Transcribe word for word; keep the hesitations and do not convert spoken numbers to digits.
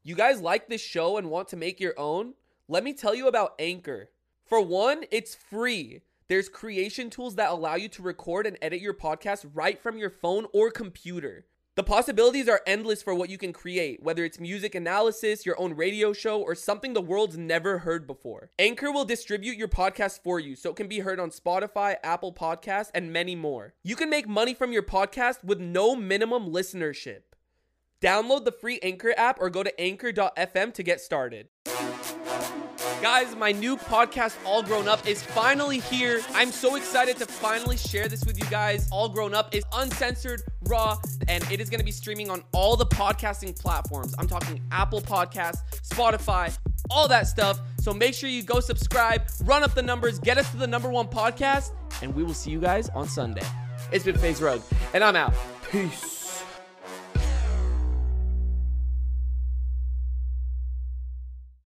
You guys like this show and want to make your own? Let me tell you about Anchor. For one, it's free. There's creation tools that allow you to record and edit your podcast right from your phone or computer. The possibilities are endless for what you can create, whether it's music analysis, your own radio show, or something the world's never heard before. Anchor will distribute your podcast for you so it can be heard on Spotify, Apple Podcasts, and many more. You can make money from your podcast with no minimum listenership. Download the free Anchor app or go to anchor dot f m to get started. Guys, my new podcast, All Grown Up, is finally here. I'm so excited to finally share this with you guys. All Grown Up is uncensored, raw, and it is going to be streaming on all the podcasting platforms. I'm talking Apple Podcasts, Spotify, all that stuff. So make sure you go subscribe, run up the numbers, get us to the number one podcast, and we will see you guys on Sunday. It's been FaZe Rug, and I'm out. Peace.